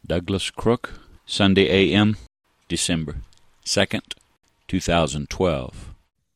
Douglas Crook, Sunday A.M., December 2nd, 2012.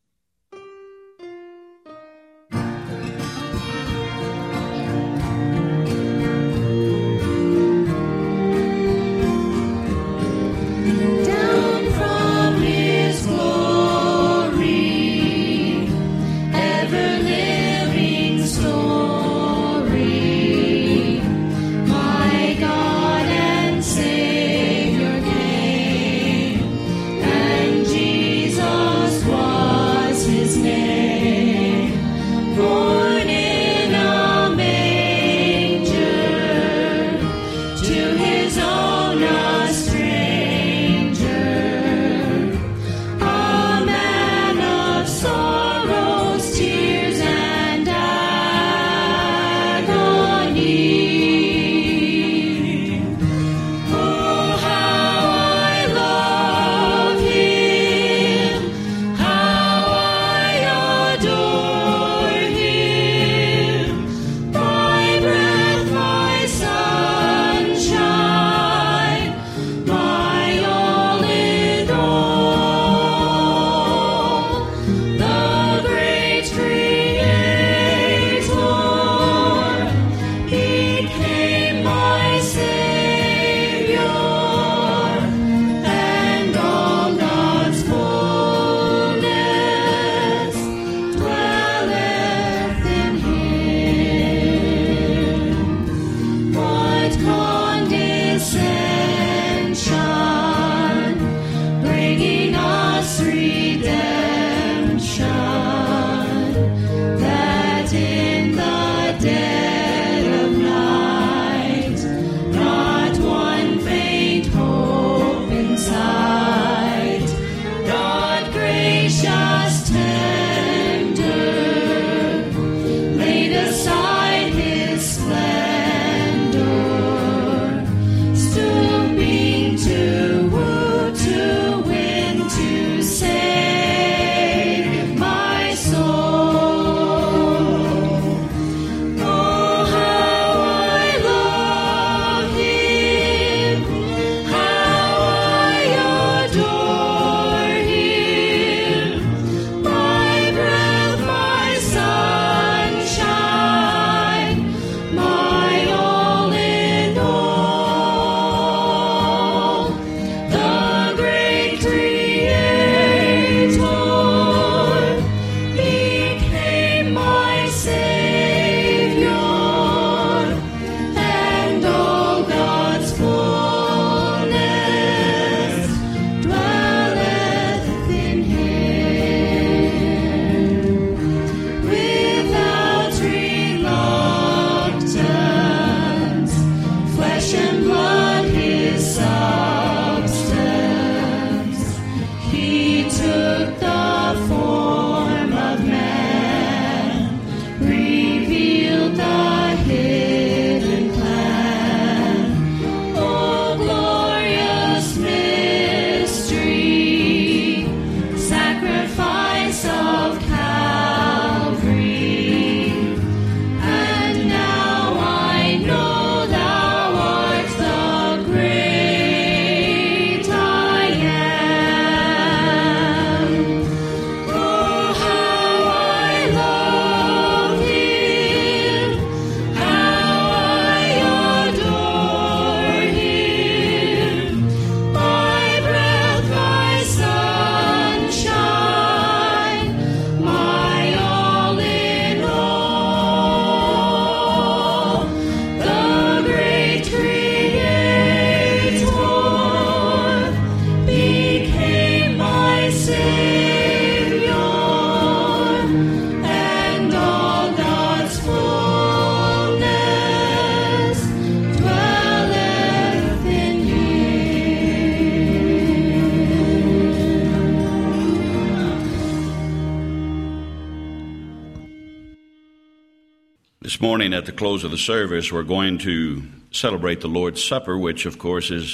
This morning at the close of the service, we're going to celebrate the Lord's Supper, which of course is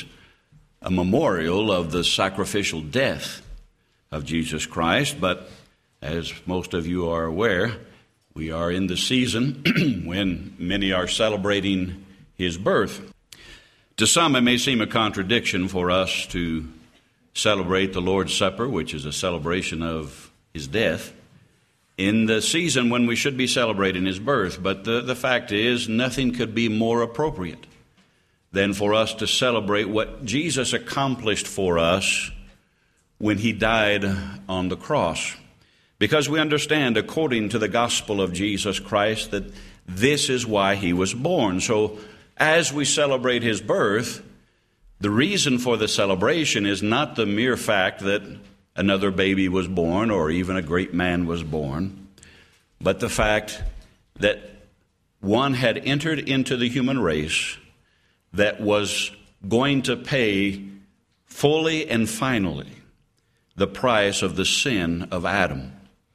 a memorial of the sacrificial death of Jesus Christ. But as most of you are aware, we are in the season when many are celebrating his birth. To some, it may seem a contradiction for us to celebrate the Lord's Supper, which is a celebration of his death, in the season when we should be celebrating his birth. But the fact is, nothing could be more appropriate than for us to celebrate what Jesus accomplished for us when he died on the cross. Because we understand, according to the gospel of Jesus Christ, that this is why he was born. So as we celebrate his birth, the reason for the celebration is not the mere fact that another baby was born or even a great man was born, but the fact that one had entered into the human race that was going to pay fully and finally the price of the sin of Adam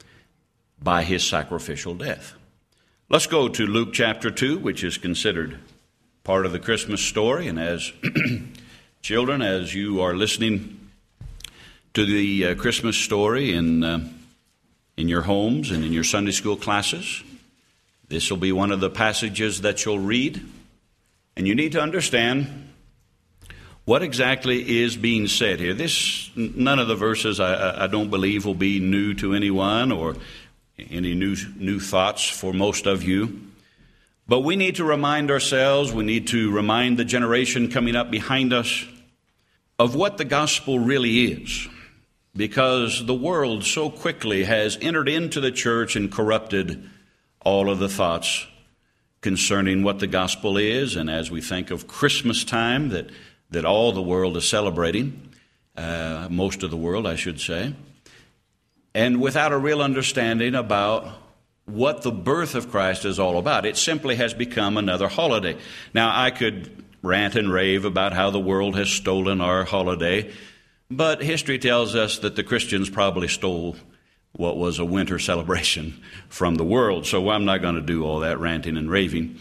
by his sacrificial death. Let's go to Luke chapter 2, which is considered part of the Christmas story. And as children, as you are listening to the Christmas story in your homes and in your Sunday school classes, this will be one of the passages that you'll read. And you need to understand what exactly is being said here. None of the verses I don't believe will be new to anyone or any new thoughts for most of you. But we need to remind ourselves, we need to remind the generation coming up behind us of what the gospel really is. Because the world so quickly has entered into the church and corrupted all of the thoughts concerning what the gospel is. And as we think of Christmas time that all the world is celebrating, most of the world, I should say, and without a real understanding about what the birth of Christ is all about, it simply has become another holiday. Now, I could rant and rave about how the world has stolen our holiday, but history tells us that the Christians probably stole what was a winter celebration from the world. So I'm not going to do all that ranting and raving.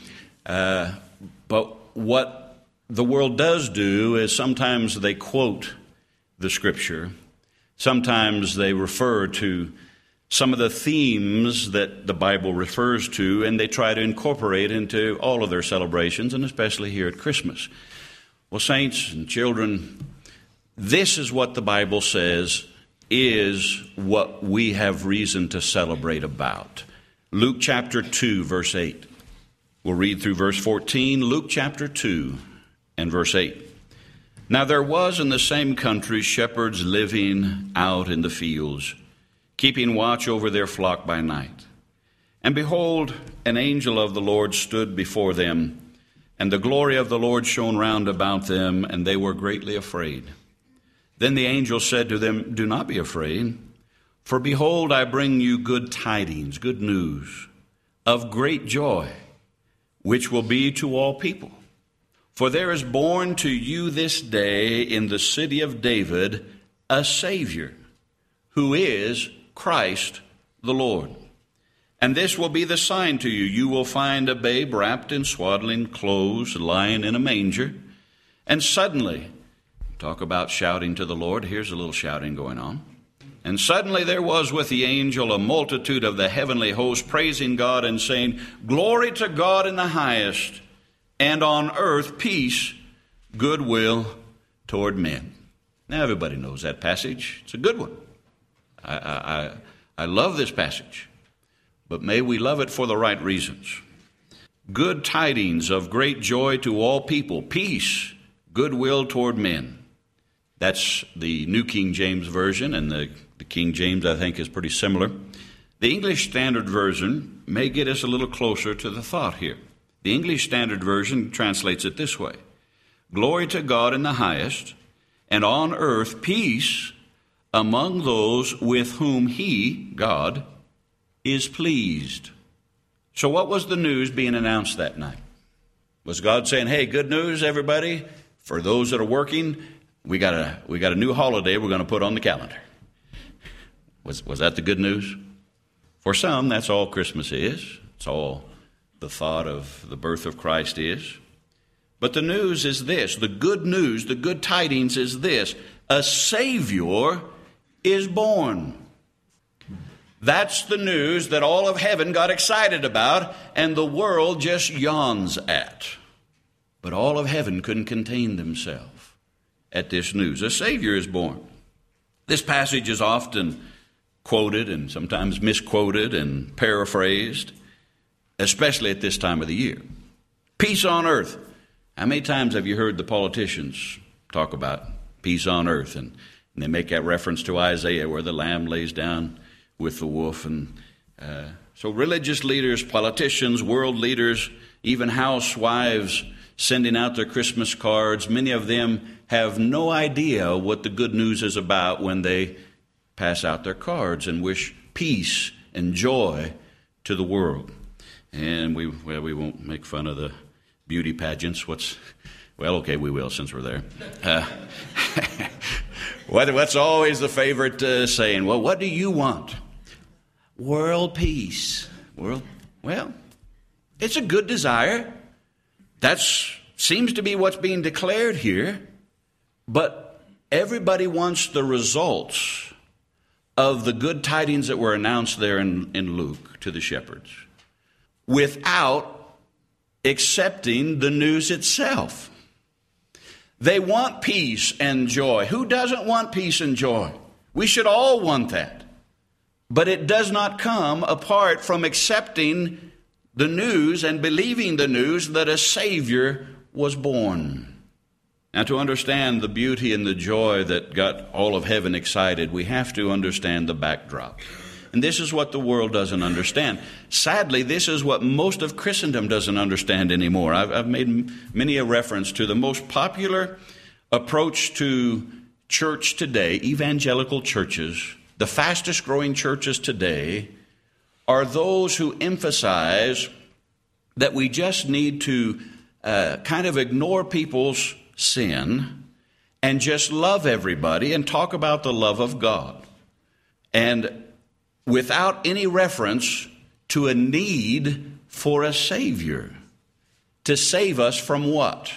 But what the world does do is sometimes they quote the Scripture. Sometimes they refer to some of the themes that the Bible refers to, and they try to incorporate into all of their celebrations, and especially here at Christmas. Well, saints and children, this is what the Bible says is what we have reason to celebrate about. Luke chapter 2, verse 8. We'll read through verse 14. Luke chapter 2 and verse 8. Now there was in the same country shepherds living out in the fields, keeping watch over their flock by night. And behold, an angel of the Lord stood before them, and the glory of the Lord shone round about them, and they were greatly afraid. Then the angel said to them, Do not be afraid, for behold, I bring you good tidings, good news, of great joy, which will be to all people. For there is born to you this day in the city of David a Savior, who is Christ the Lord. And this will be the sign to you. You will find a babe wrapped in swaddling clothes, lying in a manger. And suddenly, talk about shouting to the Lord. Here's a little shouting going on. And suddenly there was with the angel a multitude of the heavenly host praising God and saying, Glory to God in the highest, and on earth peace, goodwill toward men. Now everybody knows that passage. It's a good one. I love this passage, but may we love it for the right reasons. Good tidings of great joy to all people, peace, goodwill toward men. That's the New King James Version, and the King James, I think, is pretty similar. The English Standard Version may get us a little closer to the thought here. The English Standard Version translates it this way: Glory to God in the highest, and on earth peace among those with whom he, God, is pleased. So what was the news being announced that night? Was God saying, hey, good news, everybody? For those that are working, we got a new holiday we're going to put on the calendar. Was that the good news? For some, that's all Christmas is. It's all the thought of the birth of Christ is. But the news is this. The good news, the good tidings is this: a Savior is born. That's the news that all of heaven got excited about and the world just yawns at. But all of heaven couldn't contain themselves at this news. A Savior is born. This passage is often quoted and sometimes misquoted and paraphrased, especially at this time of the year. Peace on earth. How many times have you heard the politicians talk about peace on earth? And they make that reference to Isaiah where the lamb lays down with the wolf. And so religious leaders, politicians, world leaders, even housewives sending out their Christmas cards, many of them have no idea what the good news is about when they pass out their cards and wish peace and joy to the world. And we won't make fun of the beauty pageants. Okay, we will since we're there. What's always the favorite saying? Well, what do you want? World peace. Well, it's a good desire. That seems to be what's being declared here. But everybody wants the results of the good tidings that were announced there in Luke to the shepherds without accepting the news itself. They want peace and joy. Who doesn't want peace and joy? We should all want that. But it does not come apart from accepting the news and believing the news that a Savior was born. Now, to understand the beauty and the joy that got all of heaven excited, we have to understand the backdrop. And this is what the world doesn't understand. Sadly, this is what most of Christendom doesn't understand anymore. I've made many a reference to the most popular approach to church today, evangelical churches. The fastest growing churches today are those who emphasize that we just need to kind of ignore people's sin and just love everybody and talk about the love of God. And without any reference to a need for a Savior to save us from what?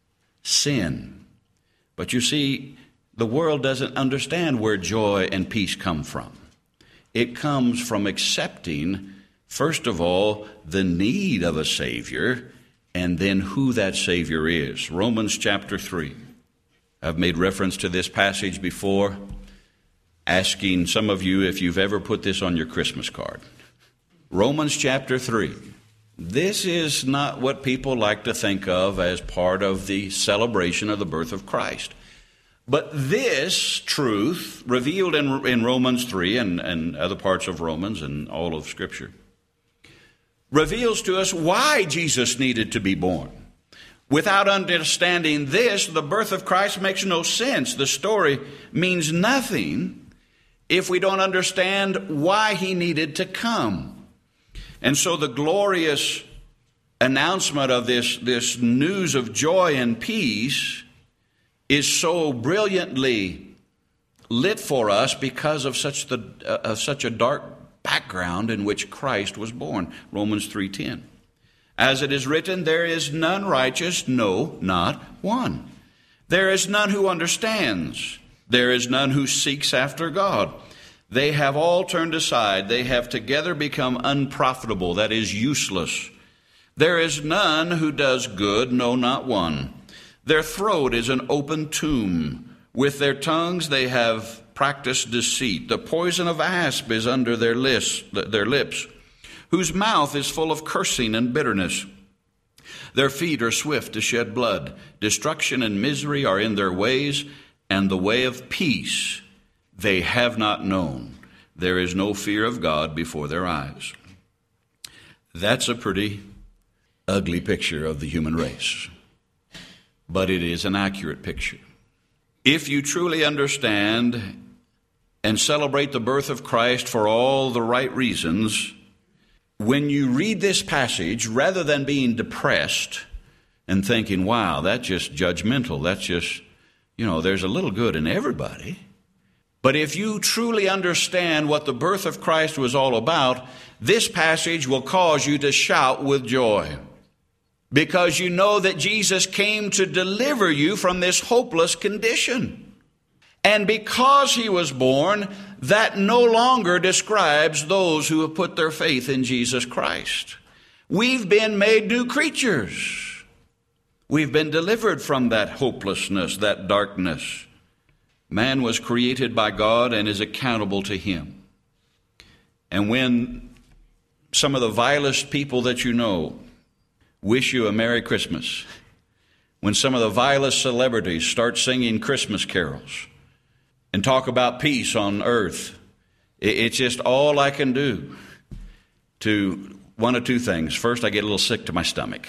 Sin. But you see, the world doesn't understand where joy and peace come from. It comes from accepting, first of all, the need of a Savior, and then who that Savior is. Romans chapter 3. I've made reference to this passage before, asking some of you if you've ever put this on your Christmas card. Romans chapter 3. This is not what people like to think of as part of the celebration of the birth of Christ. But this truth, revealed in Romans 3 and other parts of Romans and all of Scripture, reveals to us why Jesus needed to be born. Without understanding this, the birth of Christ makes no sense. The story means nothing if we don't understand why he needed to come. And so the glorious announcement of this news of joy and peace is so brilliantly lit for us because of such a dark background in which Christ was born. Romans 3:10. As it is written, there is none righteous, no, not one. There is none who understands. There is none who seeks after God. They have all turned aside. They have together become unprofitable, that is, useless. There is none who does good, no, not one. Their throat is an open tomb. With their tongues they have practiced deceit. The poison of asp is under their lips, whose mouth is full of cursing and bitterness. Their feet are swift to shed blood. Destruction and misery are in their ways, and the way of peace they have not known. There is no fear of God before their eyes. That's a pretty ugly picture of the human race, but it is an accurate picture. If you truly understand and celebrate the birth of Christ for all the right reasons, when you read this passage, rather than being depressed and thinking, wow, that's just judgmental, that's just, there's a little good in everybody. But if you truly understand what the birth of Christ was all about, this passage will cause you to shout with joy, because you know that Jesus came to deliver you from this hopeless condition. And because he was born, that no longer describes those who have put their faith in Jesus Christ. We've been made new creatures. We've been delivered from that hopelessness, that darkness. Man was created by God and is accountable to Him. And when some of the vilest people that you know wish you a Merry Christmas, when some of the vilest celebrities start singing Christmas carols and talk about peace on earth, it's just all I can do to one of two things. First, I get a little sick to my stomach.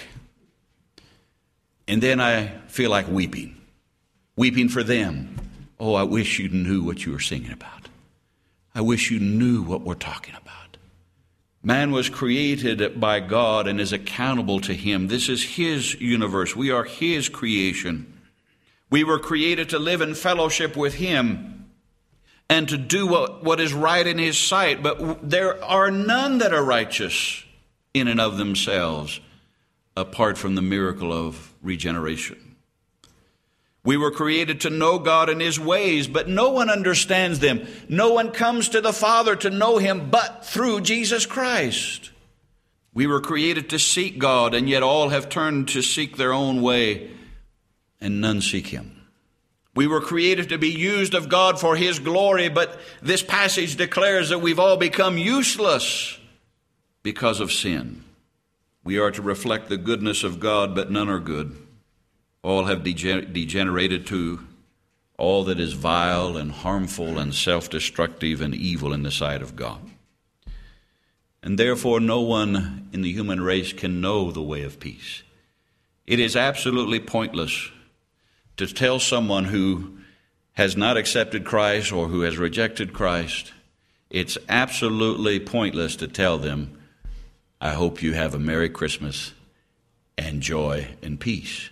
And then I feel like weeping for them. Oh, I wish you knew what you were singing about. I wish you knew what we're talking about. Man was created by God and is accountable to Him. This is His universe. We are His creation. We were created to live in fellowship with Him and to do what is right in His sight. But there are none that are righteous in and of themselves apart from the miracle of regeneration. We were created to know God and His ways, but no one understands them. No one comes to the Father to know Him but through Jesus Christ. We were created to seek God, and yet all have turned to seek their own way, and none seek Him. We were created to be used of God for His glory, but this passage declares that we've all become useless because of sin. We are to reflect the goodness of God, but none are good. All have degenerated to all that is vile and harmful and self-destructive and evil in the sight of God. And therefore no one in the human race can know the way of peace. It is absolutely pointless to tell someone who has not accepted Christ or who has rejected Christ, it's absolutely pointless to tell them, I hope you have a Merry Christmas and joy and peace.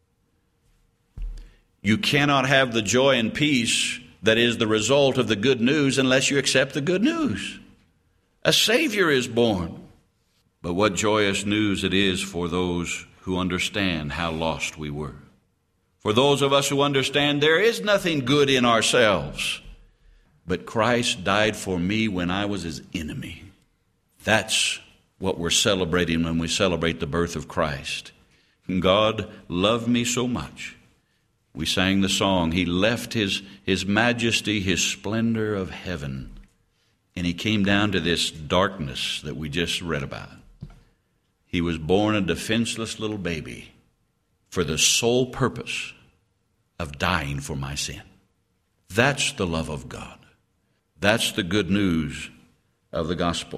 You cannot have the joy and peace that is the result of the good news unless you accept the good news. A Savior is born. But what joyous news it is for those who understand how lost we were. For those of us who understand there is nothing good in ourselves, but Christ died for me when I was His enemy. That's what we're celebrating when we celebrate the birth of Christ. God loved me so much. We sang the song, He left His majesty, His splendor of heaven, and He came down to this darkness that we just read about. He was born a defenseless little baby for the sole purpose of dying for my sin. That's the love of God. That's the good news of the gospel.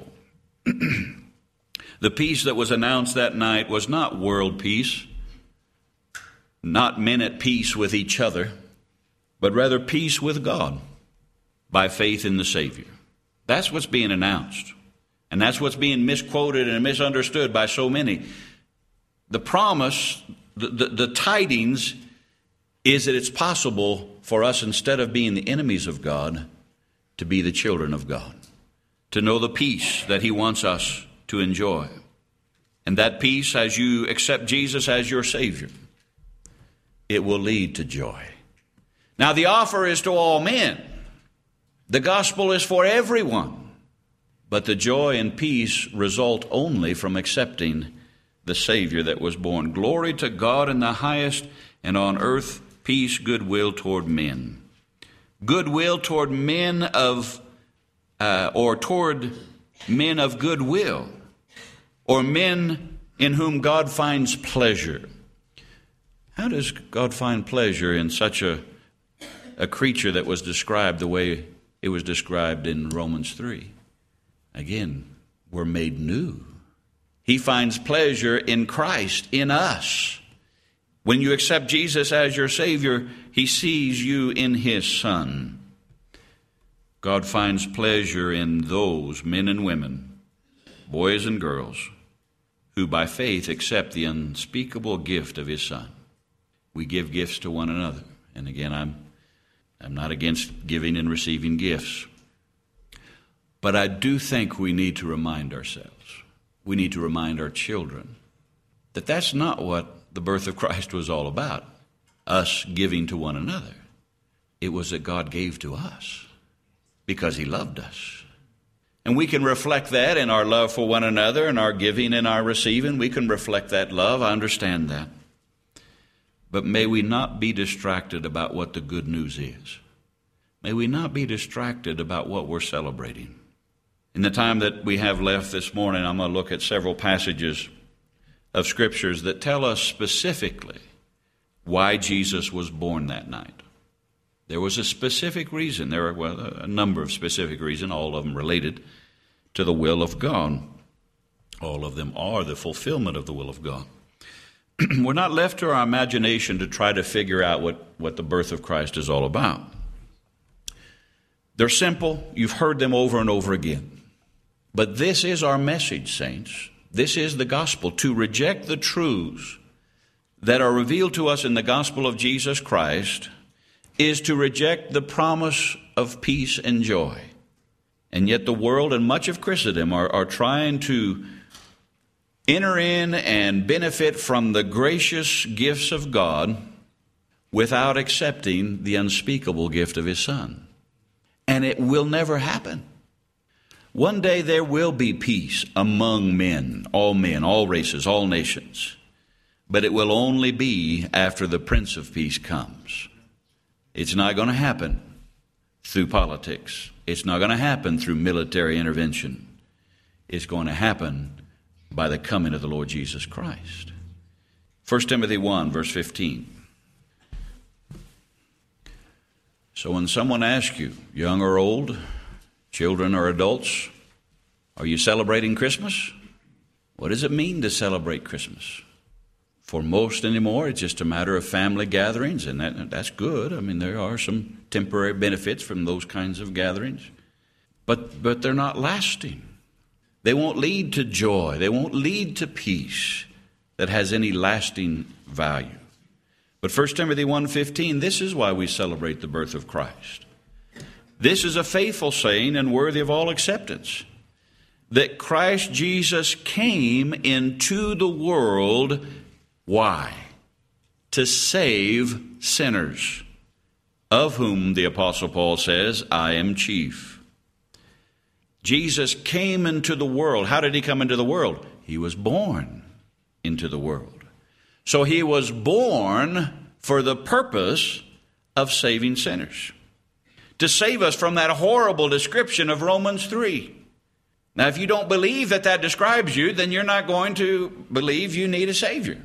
The peace that was announced that night was not world peace, not men at peace with each other, but rather peace with God by faith in the Savior. That's what's being announced. And that's what's being misquoted and misunderstood by so many. The promise, the tidings, is that it's possible for us, instead of being the enemies of God, to be the children of God, to know the peace that He wants us to enjoy. And that peace, as you accept Jesus as your Savior, it will lead to joy. Now, the offer is to all men. The gospel is for everyone. But the joy and peace result only from accepting the Savior that was born. Glory to God in the highest, and on earth peace, goodwill toward men. Goodwill toward men of, toward men of goodwill, or men in whom God finds pleasure. How does God find pleasure in such a creature that was described the way it was described in Romans 3? Again, we're made new. He finds pleasure in Christ, in us. When you accept Jesus as your Savior, He sees you in His Son. God finds pleasure in those men and women, boys and girls, who by faith accept the unspeakable gift of His Son. We give gifts to one another. And again, I'm not against giving and receiving gifts. But I do think we need to remind ourselves, we need to remind our children, that that's not what the birth of Christ was all about, us giving to one another. It was that God gave to us because He loved us. And we can reflect that in our love for one another and our giving and our receiving. We can reflect that love. I understand that. But may we not be distracted about what the good news is. May we not be distracted about what we're celebrating. In the time that we have left this morning, I'm going to look at several passages of Scriptures that tell us specifically why Jesus was born that night. There was a specific reason. There were a number of specific reasons, all of them related to the will of God. All of them are the fulfillment of the will of God. We're not left to our imagination to try to figure out what the birth of Christ is all about. They're simple. You've heard them over and over again. But this is our message, saints. This is the gospel. To reject the truths that are revealed to us in the gospel of Jesus Christ is to reject the promise of peace and joy. And yet the world and much of Christendom are trying to enter in and benefit from the gracious gifts of God without accepting the unspeakable gift of His Son. And it will never happen. One day there will be peace among men, all races, all nations. But it will only be after the Prince of Peace comes. It's not going to happen through politics. It's not going to happen through military intervention. It's going to happen by the coming of the Lord Jesus Christ. 1 Timothy 1, verse 15. So when someone asks you, young or old, children or adults, are you celebrating Christmas? What does it mean to celebrate Christmas? For most anymore, it's just a matter of family gatherings, and that's good. I mean, there are some temporary benefits from those kinds of gatherings. But they're not lasting. They won't lead to joy. They won't lead to peace that has any lasting value. But 1 Timothy 1:15, this is why we celebrate the birth of Christ. This is a faithful saying and worthy of all acceptance, that Christ Jesus came into the world. Why? To save sinners, of whom the Apostle Paul says, I am chief. Jesus came into the world. How did He come into the world? He was born into the world. So He was born for the purpose of saving sinners, to save us from that horrible description of Romans 3. Now, if you don't believe that describes you, then you're not going to believe you need a Savior.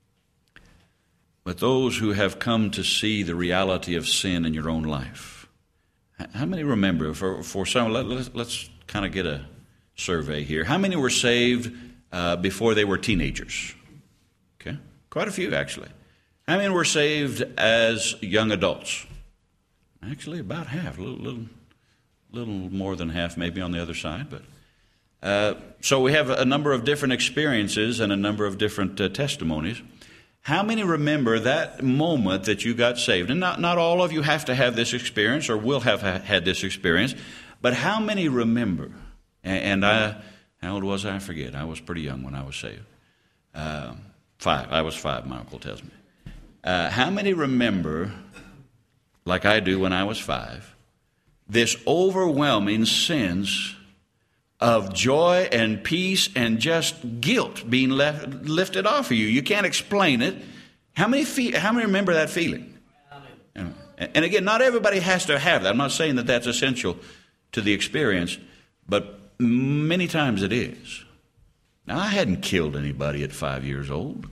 But those who have come to see the reality of sin in your own life, how many remember, for some, let's kind of get a survey here. How many were saved before they were teenagers? Okay, quite a few actually. How many were saved as young adults? Actually, about half, a little more than half, maybe on the other side. But so we have a number of different experiences and a number of different testimonies. How many remember that moment that you got saved? And not all of you have to have this experience or will have had this experience, but how many remember? And how old was I? I forget. I was pretty young when I was saved. 5. I was 5, my uncle tells me. How many remember, like I do when I was 5, this overwhelming sense of joy and peace and just guilt being lifted off of you? You can't explain it. How many remember that feeling? And again, not everybody has to have that. I'm not saying that that's essential to the experience, but many times it is. Now, I hadn't killed anybody at 5 years old.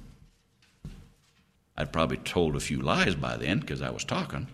I'd probably told a few lies by then because I was talking.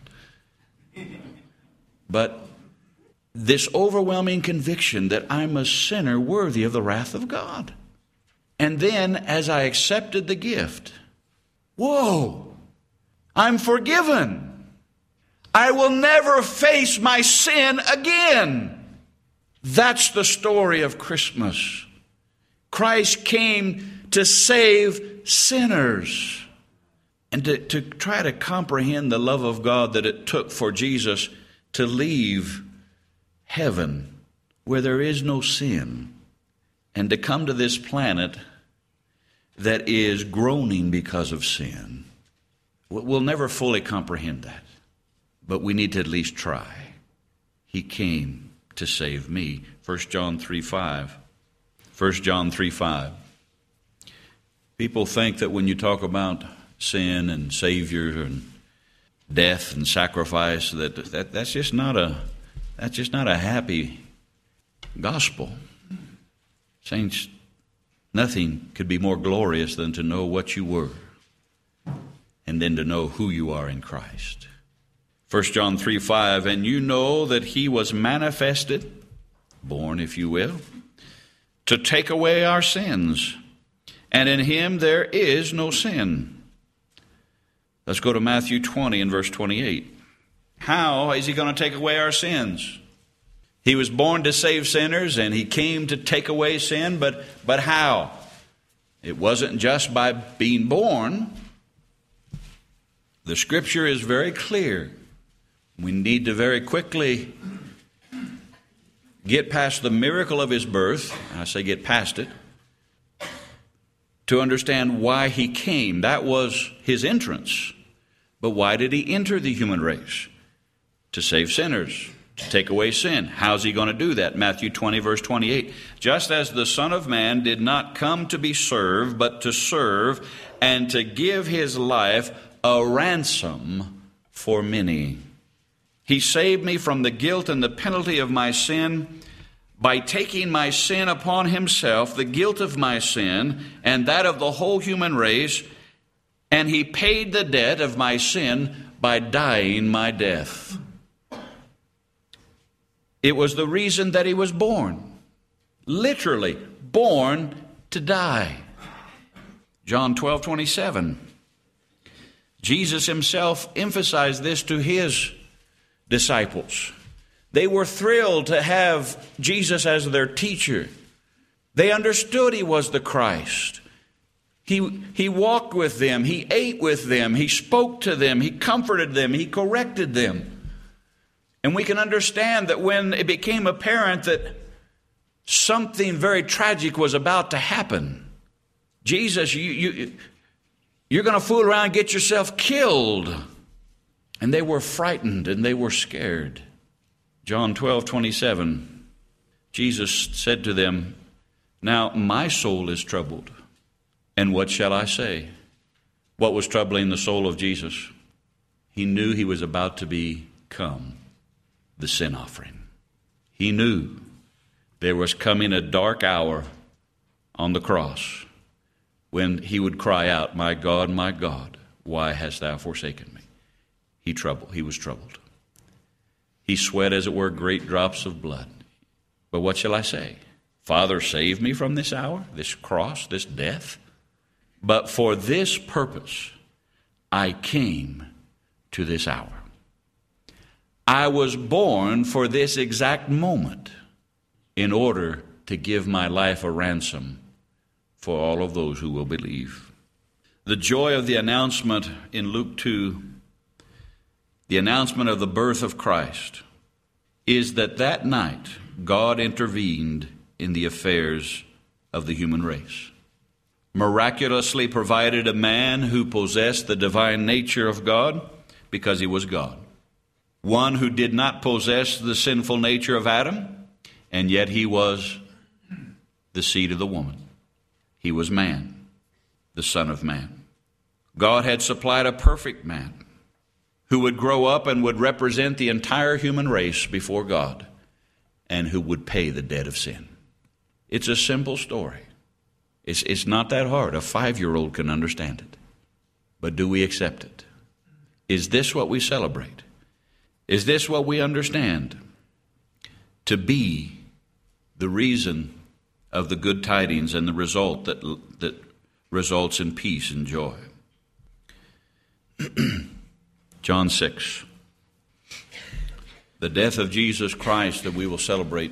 But this overwhelming conviction that I'm a sinner worthy of the wrath of God. And then as I accepted the gift, whoa, I'm forgiven. I will never face my sin again. That's the story of Christmas. Christ came to save sinners. And to try to comprehend the love of God that it took for Jesus to leave heaven where there is no sin and to come to this planet that is groaning because of sin. We'll never fully comprehend that, but we need to at least try. He came to save me. 1 John 3:5. 1 John 3:5. People think that when you talk about sin and Savior and death and sacrifice, that's just not a happy gospel. Saints, nothing could be more glorious than to know what you were and then to know who you are in Christ. 1 John 3:5, and you know that he was manifested, born if you will, to take away our sins, and in him there is no sin. Let's go to Matthew 20 and verse 28. How is he going to take away our sins? He was born to save sinners, and he came to take away sin, but how? It wasn't just by being born. The Scripture is very clear. We need to very quickly get past the miracle of his birth. I say get past it, to understand why he came. That was his entrance. But why did he enter the human race? To save sinners, to take away sin. How's he going to do that? Matthew 20, verse 28. Just as the Son of Man did not come to be served, but to serve and to give his life a ransom for many. He saved me from the guilt and the penalty of my sin by taking my sin upon himself, the guilt of my sin and that of the whole human race, and he paid the debt of my sin by dying my death. It was the reason that he was born, literally born to die. John 12:27. Jesus himself emphasized this to his disciples. They were thrilled to have Jesus as their teacher. They understood he was the Christ. He walked with them. He ate with them. He spoke to them. He comforted them. He corrected them. And we can understand that when it became apparent that something very tragic was about to happen, Jesus, you're going to fool around and get yourself killed. And they were frightened and they were scared. John 12:27, Jesus said to them, now my soul is troubled, and what shall I say? What was troubling the soul of Jesus? He knew he was about to become the sin offering. He knew there was coming a dark hour on the cross when he would cry out, my God, why hast thou forsaken me? He was troubled. He sweat, as it were, great drops of blood. But what shall I say? Father, save me from this hour, this cross, this death. But for this purpose I came to this hour. I was born for this exact moment in order to give my life a ransom for all of those who will believe. The joy of the announcement in Luke 2, the announcement of the birth of Christ, is that night God intervened in the affairs of the human race. Miraculously provided a man who possessed the divine nature of God because he was God. One who did not possess the sinful nature of Adam, and yet he was the seed of the woman. He was man, the Son of Man. God had supplied a perfect man who would grow up and would represent the entire human race before God and who would pay the debt of sin. It's a simple story. It's not that hard. A 5-year-old can understand it. But do we accept it? Is this what we celebrate? Is this what we understand to be the reason of the good tidings and the result that results in peace and joy? John 6. The death of Jesus Christ that we will celebrate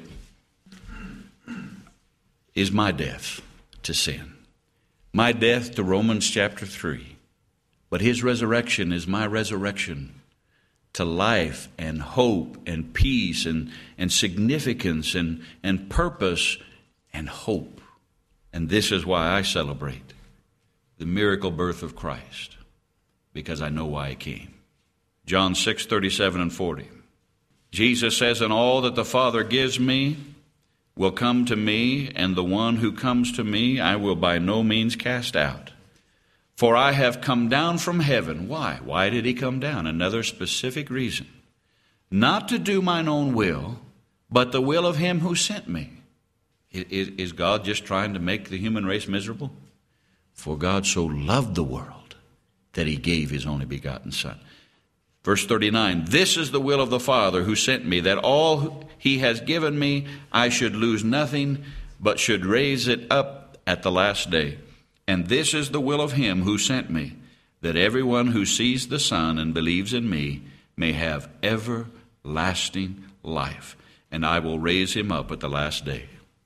is my death to sin. My death to Romans chapter 3. But his resurrection is my resurrection to life and hope and peace and significance and purpose and hope. And this is why I celebrate the miracle birth of Christ, because I know why he came. John 6:37 and 40. Jesus says, and all that the Father gives me will come to me, and the one who comes to me I will by no means cast out. For I have come down from heaven. Why? Why did he come down? Another specific reason. Not to do mine own will, but the will of him who sent me. Is God just trying to make the human race miserable? For God so loved the world that he gave his only begotten Son. Verse 39, this is the will of the Father who sent me, that all he has given me I should lose nothing, but should raise it up at the last day. And this is the will of him who sent me, that everyone who sees the Son and believes in me may have everlasting life, and I will raise him up at the last day.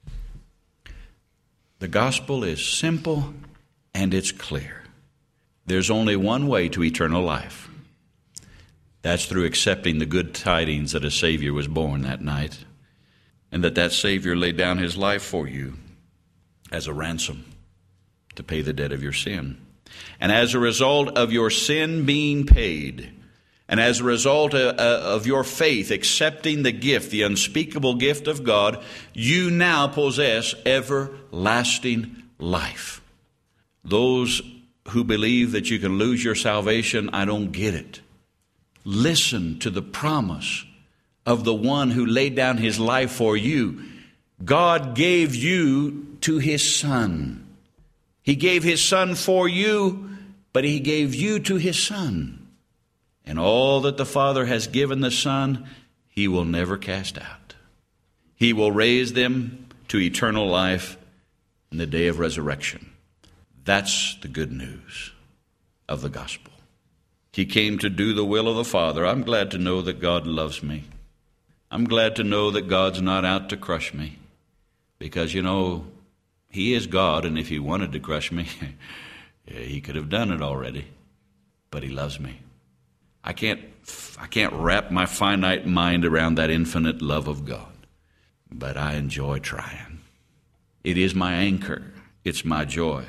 The gospel is simple and it's clear. There's only one way to eternal life. That's through accepting the good tidings that a Savior was born that night, and that Savior laid down his life for you as a ransom to pay the debt of your sin. And as a result of your sin being paid, and as a result of your faith accepting the gift, the unspeakable gift of God, you now possess everlasting life. Those who believe that you can lose your salvation, I don't get it. Listen to the promise of the one who laid down his life for you. God gave you to his Son. He gave his Son for you, but he gave you to his Son. And all that the Father has given the Son, he will never cast out. He will raise them to eternal life in the day of resurrection. That's the good news of the gospel. He came to do the will of the Father. I'm glad to know that God loves me. I'm glad to know that God's not out to crush me. Because, he is God, and if he wanted to crush me, he could have done it already. But he loves me. I can't wrap my finite mind around that infinite love of God. But I enjoy trying. It is my anchor. It's my joy.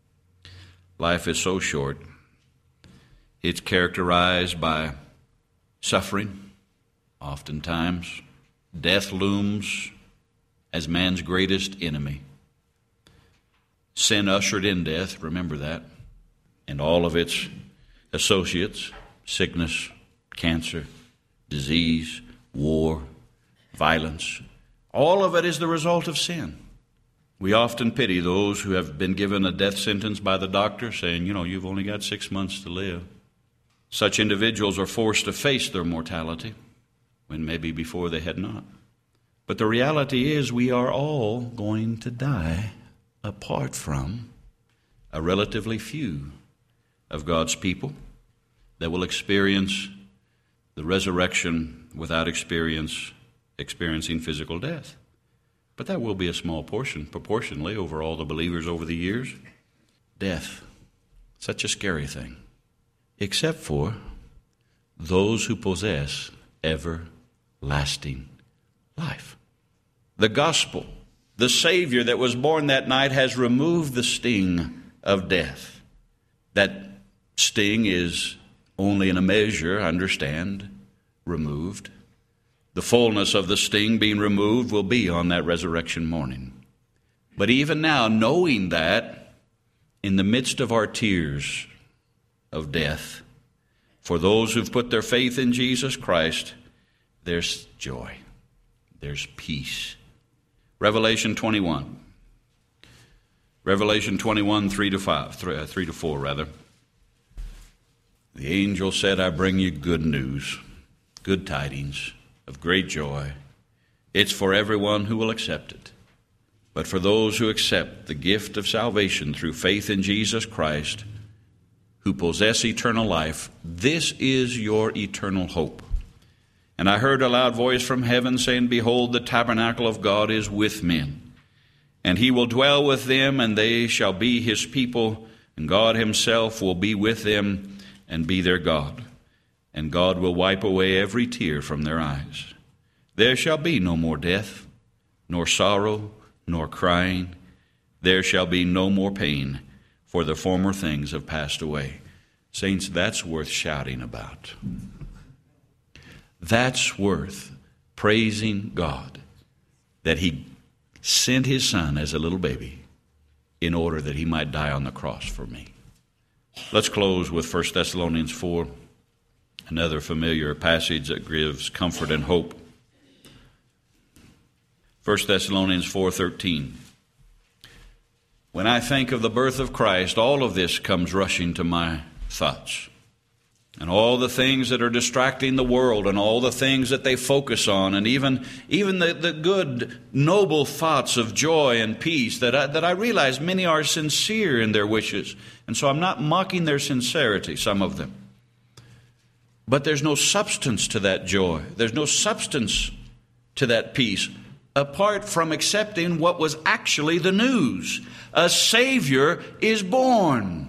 Life is so short. It's characterized by suffering, oftentimes. Death looms as man's greatest enemy. Sin ushered in death, remember that, and all of its associates, sickness, cancer, disease, war, violence. All of it is the result of sin. We often pity those who have been given a death sentence by the doctor, saying, you've only got 6 months to live. Such individuals are forced to face their mortality when maybe before they had not. But the reality is we are all going to die apart from a relatively few of God's people that will experience the resurrection without experiencing physical death. But that will be a small portion, proportionally, over all the believers over the years. Death, such a scary thing. Except for those who possess everlasting life. The gospel, the Savior that was born that night, has removed the sting of death. That sting is only in a measure, understand, removed. The fullness of the sting being removed will be on that resurrection morning. But even now, knowing that, in the midst of our tears of death, for those who've put their faith in Jesus Christ, there's joy, there's peace. Revelation 21, 3 to 4. The angel said, I bring you good news, good tidings of great joy. It's for everyone who will accept it. But for those who accept the gift of salvation through faith in Jesus Christ, who possess eternal life, this is your eternal hope. And I heard a loud voice from heaven saying, Behold, the tabernacle of God is with men, and he will dwell with them, and they shall be his people, and God himself will be with them and be their God. And God will wipe away every tear from their eyes. There shall be no more death, nor sorrow, nor crying. There shall be no more pain, for the former things have passed away. Saints, that's worth shouting about. That's worth praising God, that he sent his Son as a little baby in order that he might die on the cross for me. Let's close with 1 Thessalonians 4, another familiar passage that gives comfort and hope. 1 Thessalonians 4:13. When I think of the birth of Christ, all of this comes rushing to my thoughts. And all the things that are distracting the world and all the things that they focus on, and even the good, noble thoughts of joy and peace that I realize many are sincere in their wishes. And so I'm not mocking their sincerity, some of them. But there's no substance to that joy. There's no substance to that peace apart from accepting what was actually the news. A Savior is born.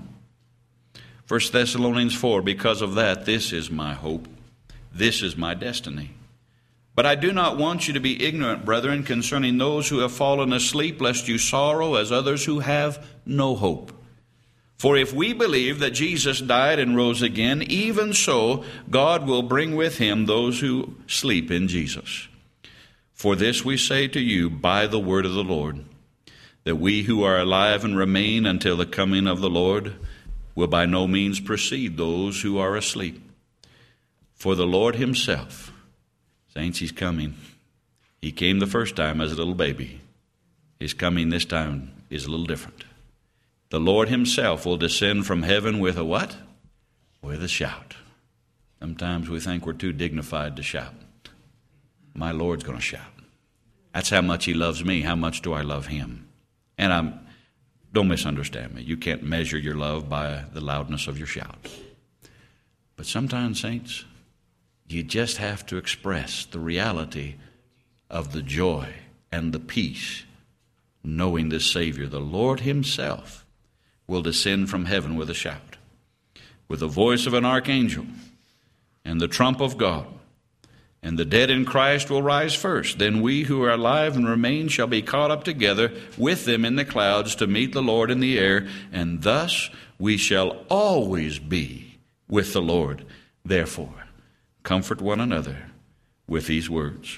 1 Thessalonians 4, because of that, this is my hope. This is my destiny. But I do not want you to be ignorant, brethren, concerning those who have fallen asleep, lest you sorrow as others who have no hope. For if we believe that Jesus died and rose again, even so God will bring with him those who sleep in Jesus. For this we say to you by the word of the Lord, that we who are alive and remain until the coming of the Lord will by no means precede those who are asleep. For the Lord himself, saints, he's coming. He came the first time as a little baby. His coming this time is a little different. The Lord himself will descend from heaven with a what? With a shout. Sometimes we think we're too dignified to shout. My Lord's going to shout. That's how much he loves me. How much do I love him? And don't misunderstand me. You can't measure your love by the loudness of your shout. But sometimes, saints, you just have to express the reality of the joy and the peace, knowing this Savior, the Lord himself, will descend from heaven with a shout, with the voice of an archangel and the trump of God. And the dead in Christ will rise first. Then we who are alive and remain shall be caught up together with them in the clouds to meet the Lord in the air. And thus we shall always be with the Lord. Therefore, comfort one another with these words.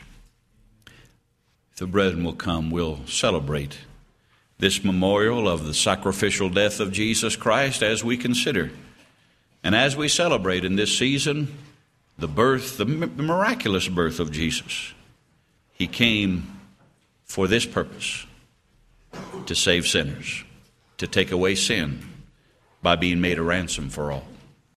If the brethren will come, we'll celebrate this memorial of the sacrificial death of Jesus Christ as we consider. And as we celebrate in this season, the birth, the miraculous birth of Jesus. He came for this purpose, to save sinners, to take away sin by being made a ransom for all.